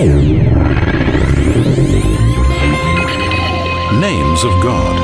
Names of God.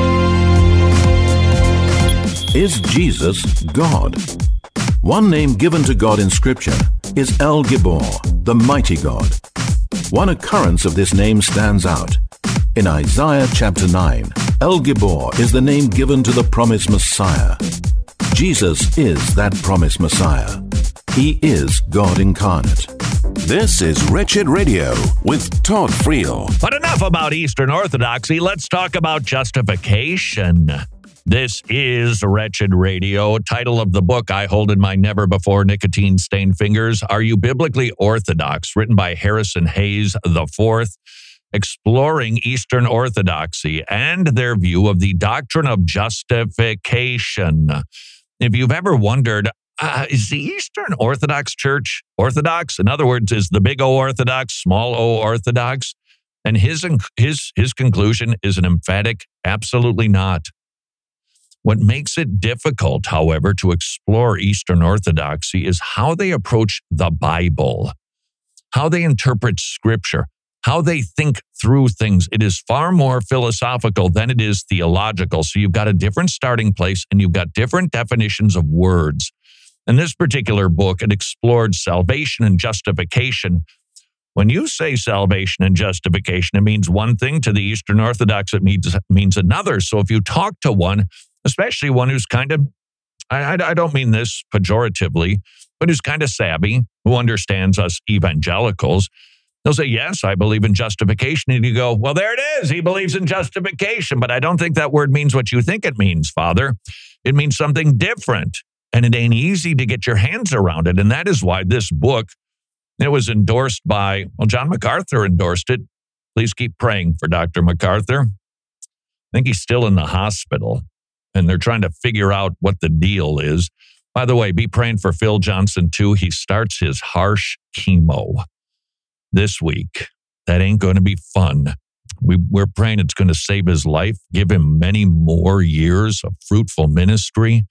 Is Jesus God? One name given to God in Scripture is El Gibor, the mighty God. One occurrence of this name stands out. In Isaiah chapter 9, El Gibor is the name given to the promised Messiah. Jesus is that promised Messiah. He is God incarnate. This is Wretched Radio with Todd Friel. But enough about Eastern Orthodoxy. Let's talk about justification. This is Wretched Radio. Title of the book I hold in my never-before nicotine-stained fingers, Are You Biblically Orthodox? Written by Harrison Hayes IV, exploring Eastern Orthodoxy and their view of the doctrine of justification. If you've ever wondered, is the Eastern Orthodox Church Orthodox? In other words, is the big O Orthodox, small O Orthodox? And his conclusion is an emphatic, absolutely not. What makes it difficult, however, to explore Eastern Orthodoxy is how they approach the Bible, how they interpret Scripture, how they think through things. It is far more philosophical than it is theological. So you've got a different starting place and you've got different definitions of words. In this particular book, it explored salvation and justification. When you say salvation and justification, it means one thing. To the Eastern Orthodox, it means another. So if you talk to one, especially one who's kind of, I don't mean this pejoratively, but who's kind of savvy, who understands us evangelicals, they'll say, yes, I believe in justification. And you go, well, there it is. He believes in justification. But I don't think that word means what you think it means, Father. It means something different. And it ain't easy to get your hands around it. And that is why this book, it was endorsed by, John MacArthur endorsed it. Please keep praying for Dr. MacArthur. I think he's still in the hospital. And they're trying to figure out what the deal is. By the way, be praying for Phil Johnson, too. He starts his harsh chemo this week. That ain't going to be fun. We're praying it's going to save his life, give him many more years of fruitful ministry.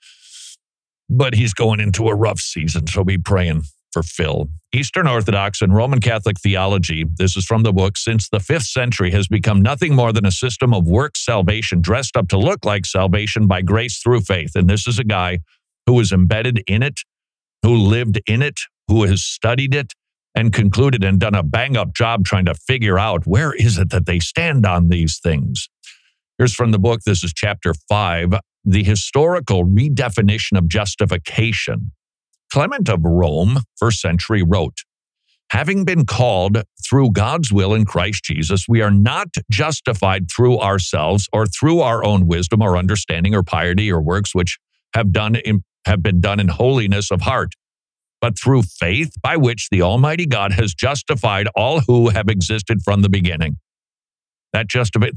But he's going into a rough season, so be praying for Phil. Eastern Orthodox and Roman Catholic theology, this is from the book, since the 5th century has become nothing more than a system of works salvation dressed up to look like salvation by grace through faith. And this is a guy who was embedded in it, who lived in it, who has studied it, and concluded and done a bang-up job trying to figure out where is it that they stand on these things. Here's from the book, this is chapter 5, The Historical Redefinition of Justification. Clement of Rome, 1st century, wrote, having been called through God's will in Christ Jesus, we are not justified through ourselves or through our own wisdom or understanding or piety or works which have been done in holiness of heart, but through faith by which the Almighty God has justified all who have existed from the beginning. That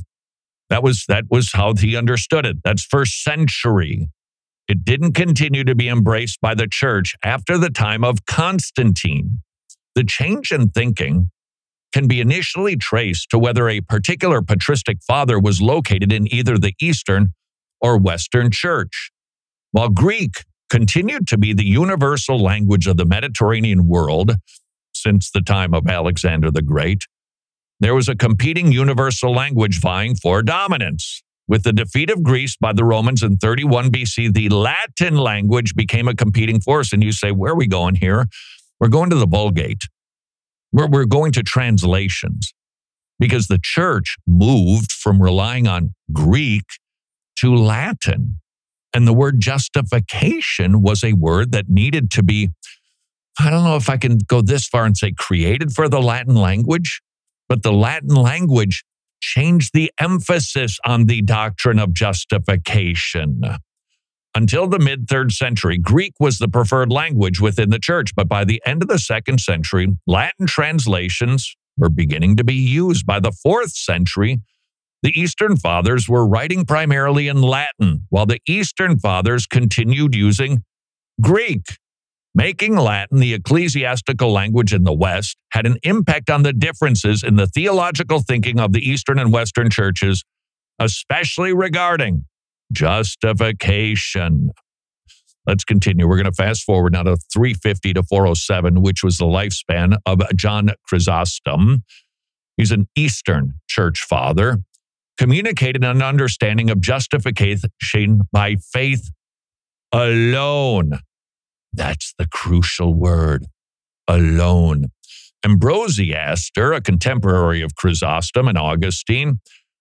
was how he understood it. That's 1st century. It didn't continue to be embraced by the church after the time of Constantine. The change in thinking can be initially traced to whether a particular patristic father was located in either the Eastern or Western church. While Greek continued to be the universal language of the Mediterranean world since the time of Alexander the Great, there was a competing universal language vying for dominance. With the defeat of Greece by the Romans in 31 BC, the Latin language became a competing force. And you say, where are we going here? We're going to the Vulgate. We're going to translations because the church moved from relying on Greek to Latin. And the word justification was a word that needed to be, I don't know if I can go this far and say created for the Latin language, but the Latin language changed the emphasis on the doctrine of justification. Until the mid-3rd century, Greek was the preferred language within the church, but by the end of the 2nd century, Latin translations were beginning to be used. By the 4th century, the Eastern Fathers were writing primarily in Latin, while the Eastern Fathers continued using Greek. Making Latin the ecclesiastical language in the West had an impact on the differences in the theological thinking of the Eastern and Western churches, especially regarding justification. Let's continue. We're going to fast forward now to 350 to 407, which was the lifespan of John Chrysostom. He's an Eastern church father, communicated an understanding of justification by faith alone. That's the crucial word, alone. Ambrosiaster, a contemporary of Chrysostom and Augustine,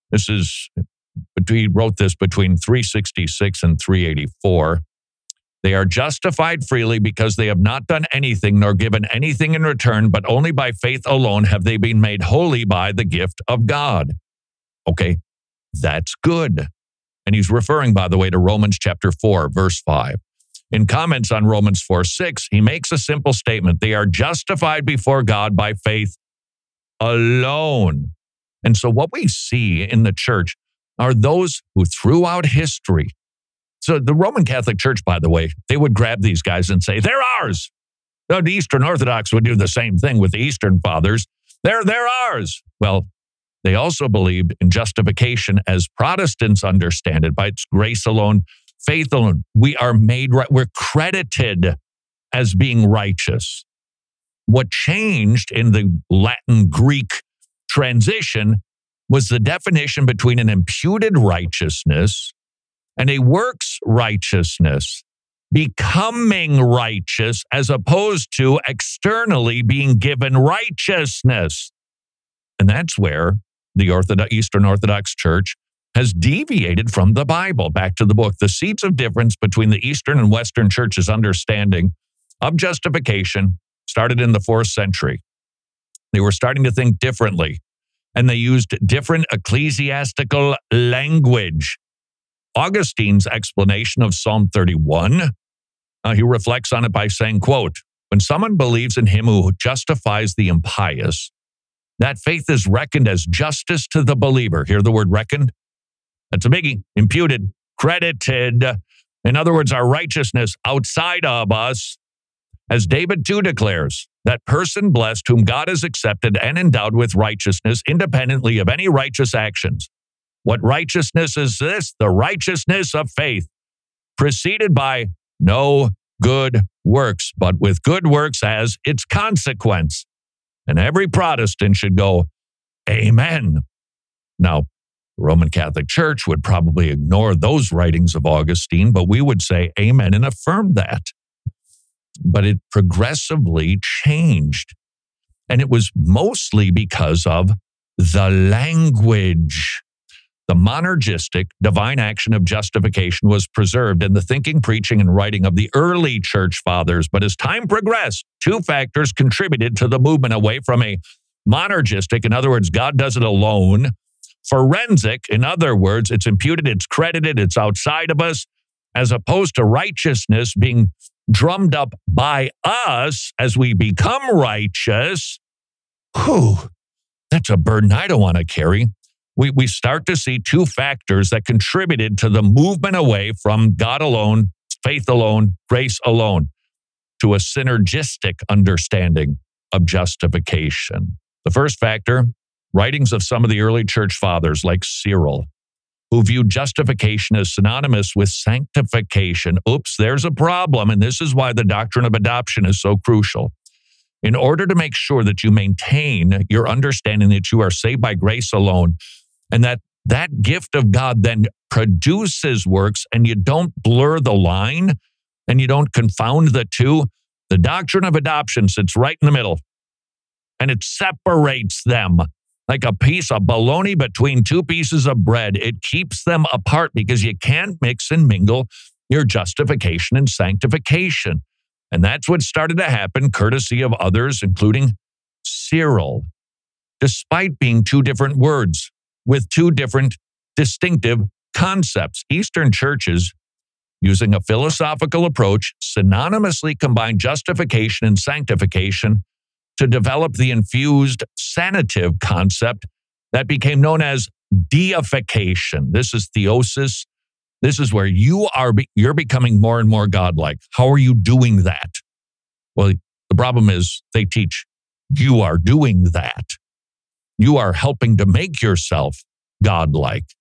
he wrote this between 366 and 384. They are justified freely because they have not done anything nor given anything in return, but only by faith alone have they been made holy by the gift of God. Okay, that's good. And he's referring, by the way, to Romans chapter 4, verse 5. In comments on Romans 4:6, he makes a simple statement. They are justified before God by faith alone. And so what we see in the church are those who throughout history, so the Roman Catholic Church, by the way, they would grab these guys and say, they're ours. The Eastern Orthodox would do the same thing with the Eastern Fathers. They're ours. Well, they also believed in justification as Protestants understand it, by its grace alone, faith alone. We are made right. We're credited as being righteous. What changed in the Latin-Greek transition was the definition between an imputed righteousness and a works righteousness, becoming righteous as opposed to externally being given righteousness. And that's where the Eastern Orthodox Church has deviated from the Bible. Back to the book. The seeds of difference between the Eastern and Western churches' understanding of justification started in the 4th century. They were starting to think differently, and they used different ecclesiastical language. Augustine's explanation of Psalm 31, he reflects on it by saying, quote, when someone believes in him who justifies the impious, that faith is reckoned as justice to the believer. Hear the word reckoned? That's a biggie. Imputed, credited. In other words, our righteousness outside of us. As David too declares, that person blessed whom God has accepted and endowed with righteousness independently of any righteous actions. What righteousness is this? The righteousness of faith, preceded by no good works, but with good works as its consequence. And every Protestant should go, amen. Now, the Roman Catholic Church would probably ignore those writings of Augustine, but we would say amen and affirm that. But it progressively changed. And it was mostly because of the language. The monergistic divine action of justification was preserved in the thinking, preaching, and writing of the early church fathers. But as time progressed, two factors contributed to the movement away from a monergistic, in other words, God does it alone, forensic, in other words, it's imputed, it's credited, it's outside of us, as opposed to righteousness being drummed up by us as we become righteous. Whew, that's a burden I don't want to carry. We start to see two factors that contributed to the movement away from God alone, faith alone, grace alone, to a synergistic understanding of justification. The first factor, writings of some of the early church fathers like Cyril, who viewed justification as synonymous with sanctification. Oops, there's a problem, and this is why the doctrine of adoption is so crucial. In order to make sure that you maintain your understanding that you are saved by grace alone, and that gift of God then produces works, and you don't blur the line, and you don't confound the two, the doctrine of adoption sits right in the middle, and it separates them. Like a piece of bologna between two pieces of bread. It keeps them apart because you can't mix and mingle your justification and sanctification. And that's what started to happen, courtesy of others, including Cyril. Despite being two different words with two different distinctive concepts, Eastern churches, using a philosophical approach, synonymously combined justification and sanctification to develop the infused sanative concept that became known as deification. This is theosis. This is where you're becoming more and more godlike. How are you doing that? Well, the problem is they teach you are doing that. You are helping to make yourself godlike.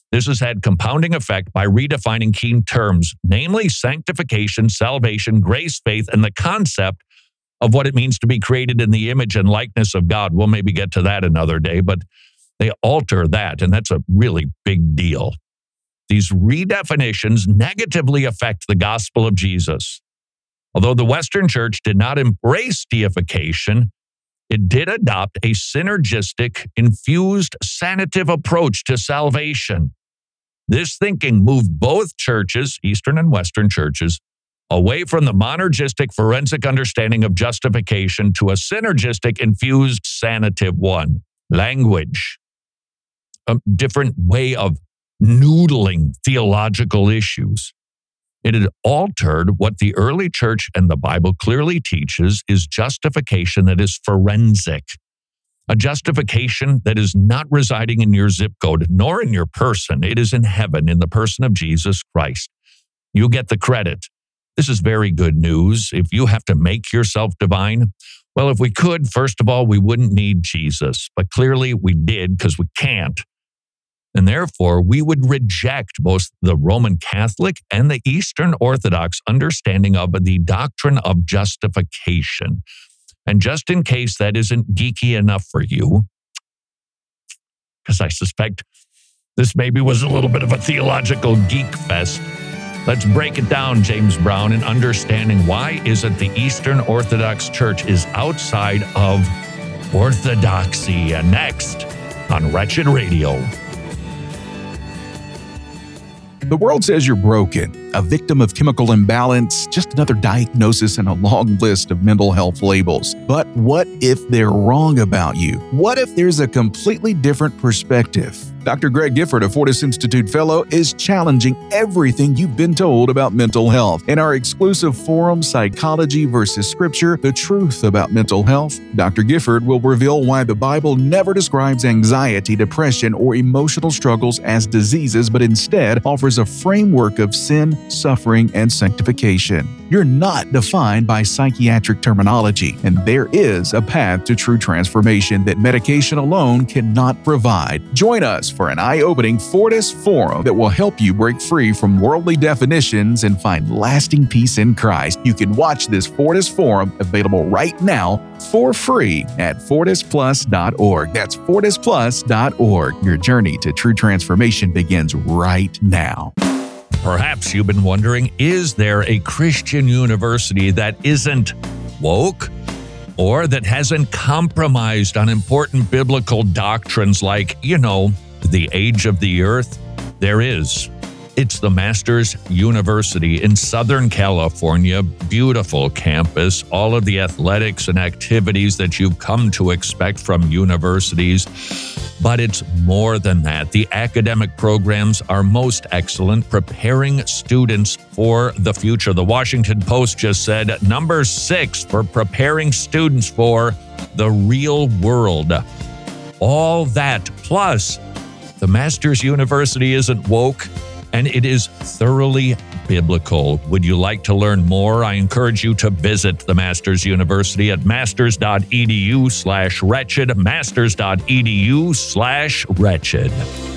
This has had compounding effect by redefining key terms, namely sanctification, salvation, grace, faith, and the concept of what it means to be created in the image and likeness of God. We'll maybe get to that another day, but they alter that, and that's a really big deal. These redefinitions negatively affect the gospel of Jesus. Although the Western Church did not embrace deification, it did adopt a synergistic, infused, sanative approach to salvation. This thinking moved both churches, Eastern and Western churches, away from the monergistic forensic understanding of justification to a synergistic, infused, sanative one. Language, a different way of noodling theological issues. It had altered what the early church and the Bible clearly teaches is justification that is forensic. A justification that is not residing in your zip code, nor in your person. It is in heaven, in the person of Jesus Christ. You get the credit. This is very good news. If you have to make yourself divine, well, if we could, first of all, we wouldn't need Jesus. But clearly we did because we can't. And therefore, we would reject both the Roman Catholic and the Eastern Orthodox understanding of the doctrine of justification. And just in case that isn't geeky enough for you, because I suspect this maybe was a little bit of a theological geek fest, let's break it down, James Brown, in understanding why is it the Eastern Orthodox Church is outside of orthodoxy. And next on Wretched Radio. The world says you're broken, a victim of chemical imbalance, just another diagnosis and a long list of mental health labels. But what if they're wrong about you? What if there's a completely different perspective? Dr. Greg Gifford, a Fortis Institute Fellow, is challenging everything you've been told about mental health. In our exclusive forum, Psychology versus Scripture, The Truth About Mental Health, Dr. Gifford will reveal why the Bible never describes anxiety, depression, or emotional struggles as diseases, but instead offers a framework of sin, suffering, and sanctification. You're not defined by psychiatric terminology, and there is a path to true transformation that medication alone cannot provide. Join us for an eye-opening Fortis Forum that will help you break free from worldly definitions and find lasting peace in Christ. You can watch this Fortis Forum available right now for free at fortisplus.org. That's fortisplus.org. Your journey to true transformation begins right now. Perhaps you've been wondering, is there a Christian university that isn't woke or that hasn't compromised on important biblical doctrines like, the age of the earth? There is. It's the Masters University in Southern California. Beautiful campus, all of the athletics and activities that you've come to expect from universities. But it's more than that. The academic programs are most excellent, preparing students for the future. The Washington Post just said number 6 for preparing students for the real world. All that, plus the Masters University isn't woke, and it is thoroughly biblical. Would you like to learn more? I encourage you to visit the Masters University at masters.edu/wretched, masters.edu/wretched.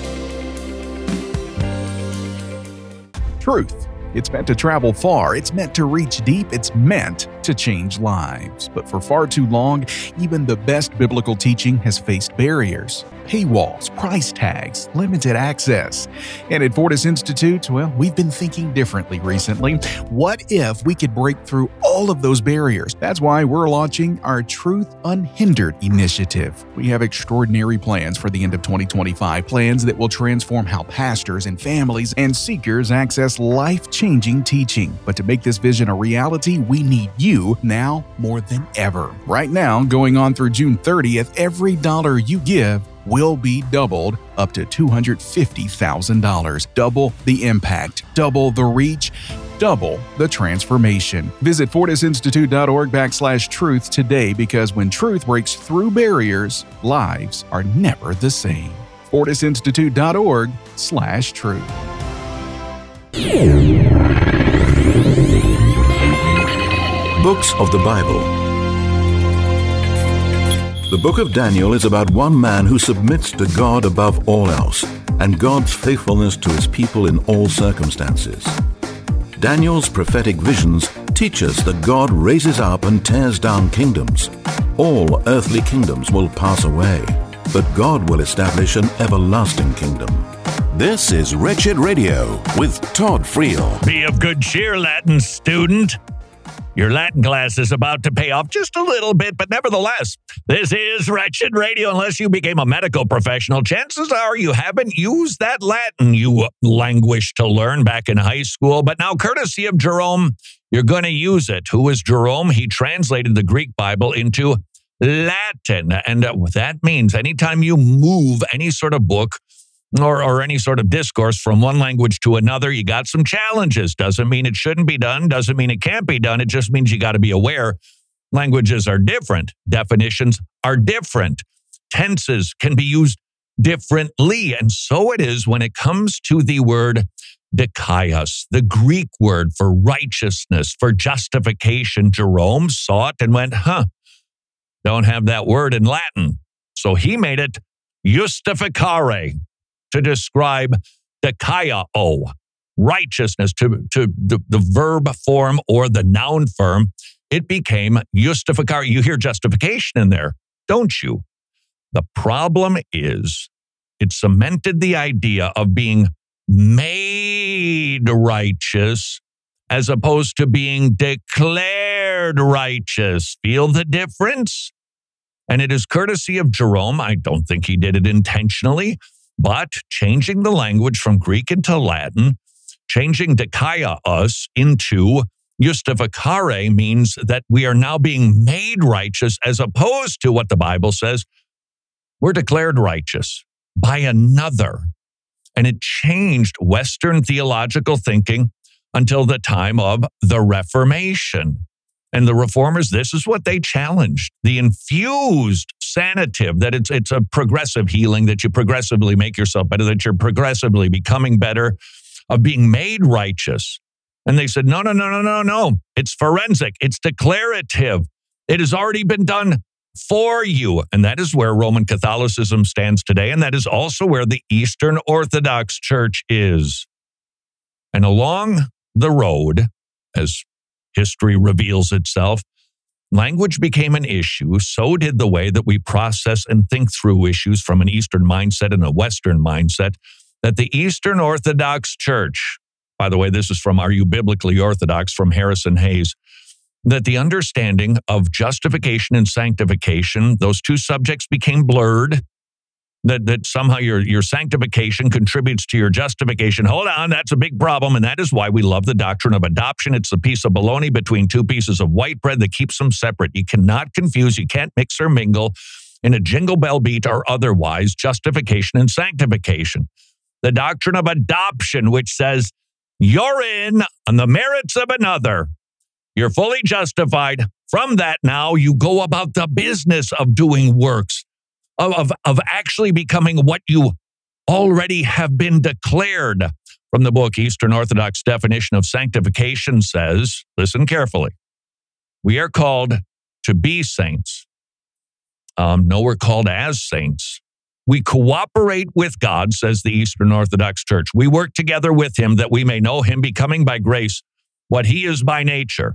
Truth. It's meant to travel far. It's meant to reach deep. It's meant to change lives. But for far too long, even the best biblical teaching has faced barriers, paywalls, price tags, limited access. And at Fortis Institute, we've been thinking differently recently. What if we could break through all of those barriers? That's why we're launching our Truth Unhindered initiative. We have extraordinary plans for the end of 2025, plans that will transform how pastors and families and seekers access life-changing teaching. But to make this vision a reality, we need you now more than ever. Right now, going on through June 30th, every dollar you give will be doubled up to $250,000. Double the impact, double the reach, double the transformation. Visit fortisinstitute.org/truth today, because when truth breaks through barriers, lives are never the same. fortisinstitute.org/truth. Books of the Bible. The book of Daniel is about one man who submits to God above all else and God's faithfulness to his people in all circumstances. Daniel's prophetic visions teach us that God raises up and tears down kingdoms. All earthly kingdoms will pass away, but God will establish an everlasting kingdom. This is Wretched Radio with Todd Friel. Be of good cheer, Latin student. Your Latin class is about to pay off just a little bit, but nevertheless, this is Wretched Radio. Unless you became a medical professional, chances are you haven't used that Latin you languished to learn back in high school. But now, courtesy of Jerome, you're going to use it. Who is Jerome? He translated the Greek Bible into Latin. And what that means, anytime you move any sort of book or any sort of discourse from one language to another, you got some challenges. Doesn't mean it shouldn't be done. Doesn't mean it can't be done. It just means you got to be aware. Languages are different. Definitions are different. Tenses can be used differently. And so it is when it comes to the word dikaios, the Greek word for righteousness, for justification. Jerome saw it and went, don't have that word in Latin. So he made it justificare, to describe dikaio, righteousness, to the verb form or the noun form. It became justificare. You hear justification in there, don't you? The problem is it cemented the idea of being made righteous as opposed to being declared righteous. Feel the difference? And it is courtesy of Jerome. I don't think he did it intentionally. But changing the language from Greek into Latin, changing dikaios into justificare means that we are now being made righteous as opposed to what the Bible says. We're declared righteous by another. And it changed Western theological thinking until the time of the Reformation. And the Reformers, this is what they challenged. The infused sanative, that it's a progressive healing, that you progressively make yourself better, that you're progressively becoming better, of being made righteous. And they said, no. It's forensic. It's declarative. It has already been done for you. And that is where Roman Catholicism stands today. And that is also where the Eastern Orthodox Church is. And along the road, as history reveals itself, language became an issue. So did the way that we process and think through issues from an Eastern mindset and a Western mindset. That the Eastern Orthodox Church, by the way, this is from Are You Biblically Orthodox from Harrison Hayes, that the understanding of justification and sanctification, those two subjects became blurred. That somehow your sanctification contributes to your justification. Hold on, that's a big problem, and that is why we love the doctrine of adoption. It's the piece of bologna between two pieces of white bread that keeps them separate. You cannot confuse, you can't mix or mingle in a jingle bell beat or otherwise justification and sanctification. The doctrine of adoption, which says you're in on the merits of another. You're fully justified. From that now, you go about the business of doing works. Of actually becoming what you already have been declared. From the book, Eastern Orthodox Definition of Sanctification says, listen carefully, we are called to be saints. No, we're called as saints. We cooperate with God, says the Eastern Orthodox Church. We work together with him that we may know him, becoming by grace what he is by nature.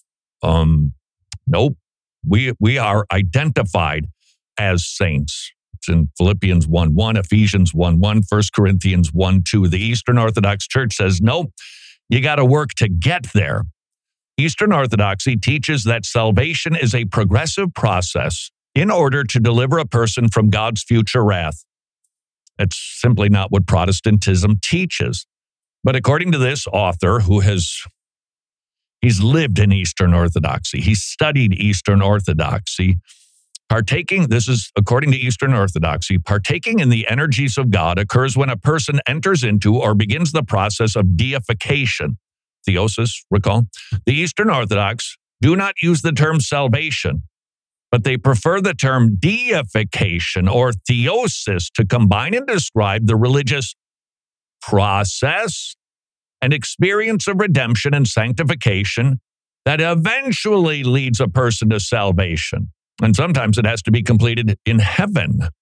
Nope. We are identified as saints. It's in Philippians 1:1, Ephesians 1:1, 1 Corinthians 1:2. The Eastern Orthodox Church says, no, you got to work to get there. Eastern Orthodoxy teaches that salvation is a progressive process in order to deliver a person from God's future wrath. It's simply not what Protestantism teaches. But according to this author he's lived in Eastern Orthodoxy, he's studied Eastern Orthodoxy, this is according to Eastern Orthodoxy, partaking in the energies of God occurs when a person enters into or begins the process of deification. Theosis, recall? The Eastern Orthodox do not use the term salvation, but they prefer the term deification or theosis to combine and describe the religious process and experience of redemption and sanctification that eventually leads a person to salvation. And sometimes it has to be completed in heaven.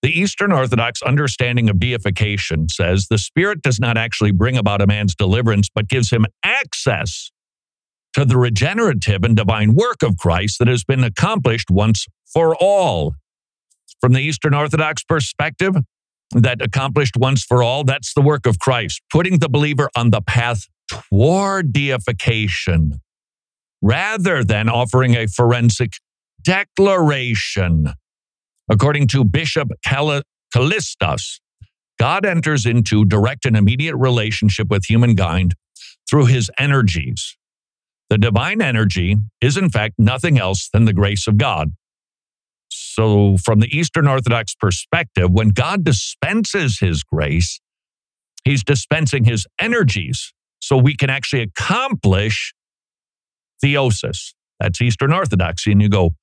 The Eastern Orthodox understanding of deification says the Spirit does not actually bring about a man's deliverance, but gives him access to the regenerative and divine work of Christ that has been accomplished once for all. From the Eastern Orthodox perspective, that accomplished once for all, that's the work of Christ, putting the believer on the path toward deification, rather than offering a forensic declaration. According to Bishop Callistus, God enters into direct and immediate relationship with humankind through his energies. The divine energy is, in fact, nothing else than the grace of God. So, from the Eastern Orthodox perspective, when God dispenses his grace, he's dispensing his energies so we can actually accomplish theosis. That's Eastern Orthodoxy. And you go,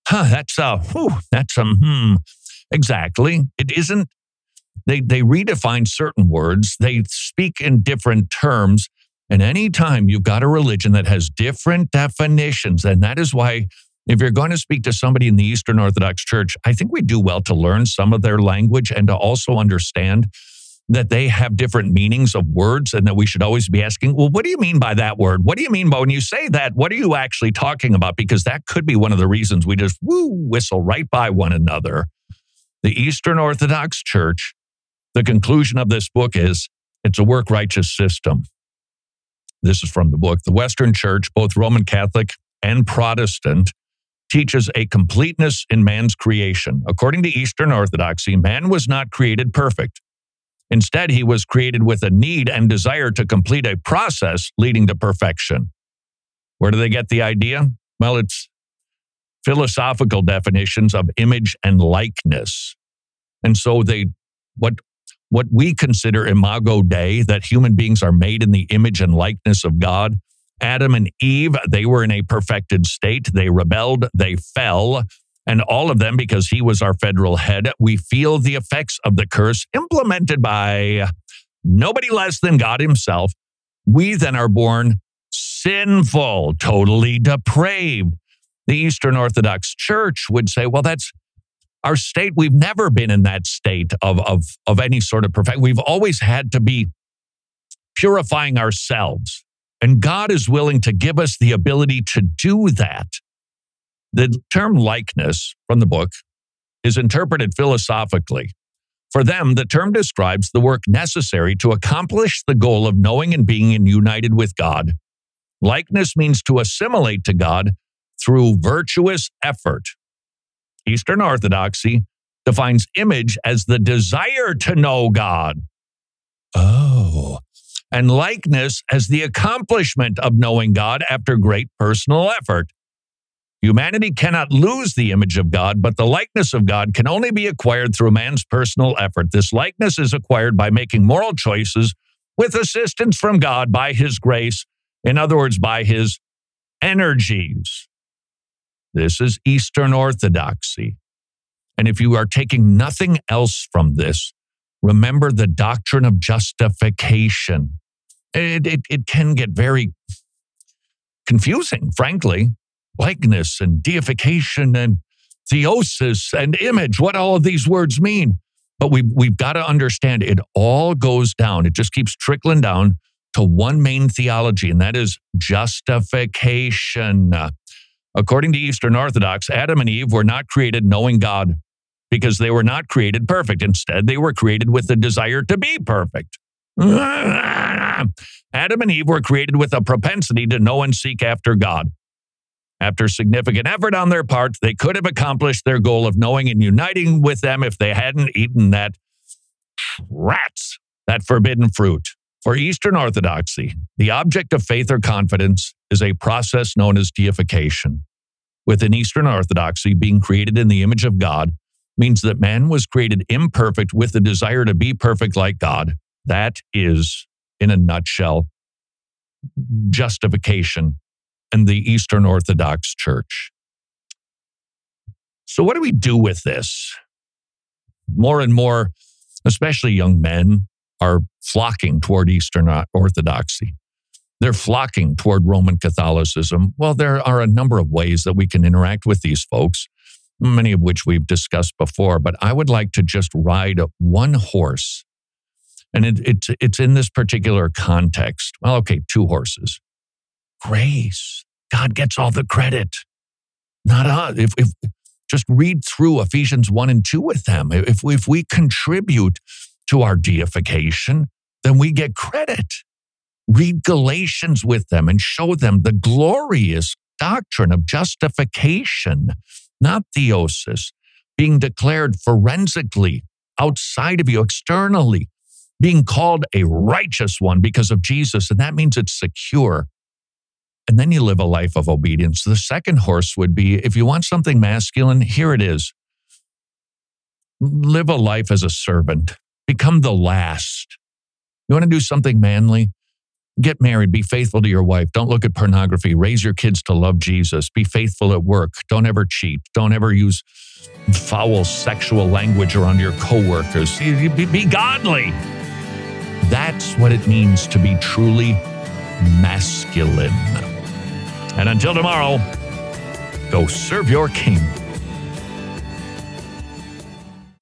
exactly. It isn't, they redefine certain words. They speak in different terms. And anytime you've got a religion that has different definitions, and that is why if you're going to speak to somebody in the Eastern Orthodox Church, I think we do well to learn some of their language and to also understand that they have different meanings of words and that we should always be asking, well, what do you mean by that word? What do you mean by when you say that? What are you actually talking about? Because that could be one of the reasons we just whistle right by one another. The Eastern Orthodox Church, the conclusion of this book is it's a work-righteous system. This is from the book. The Western Church, both Roman Catholic and Protestant, teaches a completeness in man's creation. According to Eastern Orthodoxy, man was not created perfect. Instead, he was created with a need and desire to complete a process leading to perfection. Where do they get the idea? Well, it's philosophical definitions of image and likeness. And so what we consider imago Dei, that human beings are made in the image and likeness of God. Adam and Eve, they were in a perfected state. They rebelled, they fell, and all of them, because he was our federal head, we feel the effects of the curse implemented by nobody less than God himself. We then are born sinful, totally depraved. The Eastern Orthodox Church would say, well, that's our state. We've never been in that state of any sort of perfection. We've always had to be purifying ourselves. And God is willing to give us the ability to do that. The term likeness from the book is interpreted philosophically. For them, the term describes the work necessary to accomplish the goal of knowing and being united with God. Likeness means to assimilate to God through virtuous effort. Eastern Orthodoxy defines image as the desire to know God. And likeness as the accomplishment of knowing God after great personal effort. Humanity cannot lose the image of God, but the likeness of God can only be acquired through man's personal effort. This likeness is acquired by making moral choices with assistance from God by his grace, in other words, by his energies. This is Eastern Orthodoxy. And if you are taking nothing else from this, remember the doctrine of justification. It can get very confusing, frankly. Likeness and deification and theosis and image, what all of these words mean. But we've got to understand it all goes down. It just keeps trickling down to one main theology, and that is justification. According to Eastern Orthodox, Adam and Eve were not created knowing God because they were not created perfect. Instead, they were created with the desire to be perfect. Adam and Eve were created with a propensity to know and seek after God. After significant effort on their part, they could have accomplished their goal of knowing and uniting with them if they hadn't eaten that forbidden fruit. For Eastern Orthodoxy, the object of faith or confidence is a process known as deification. Within Eastern Orthodoxy, being created in the image of God means that man was created imperfect with the desire to be perfect like God. That is, in a nutshell, justification in the Eastern Orthodox Church. So what do we do with this? More and more, especially young men, are flocking toward Eastern Orthodoxy. They're flocking toward Roman Catholicism. Well, there are a number of ways that we can interact with these folks. many of which we've discussed before, but I would like to just ride one horse. And it's in this particular context. Well, okay, 2 horses. Grace. God gets all the credit, not us. If just read through Ephesians 1 and 2 with them. If we contribute to our deification, then we get credit. Read Galatians with them and show them the glorious doctrine of justification, not theosis, being declared forensically outside of you, externally, being called a righteous one because of Jesus. And that means it's secure. And then you live a life of obedience. The second horse would be, if you want something masculine, here it is. Live a life as a servant. Become the last. You want to do something manly? Get married. Be faithful to your wife. Don't look at pornography. Raise your kids to love Jesus. Be faithful at work. Don't ever cheat. Don't ever use foul sexual language around your coworkers. Be godly. That's what it means to be truly masculine. And until tomorrow, go serve your king.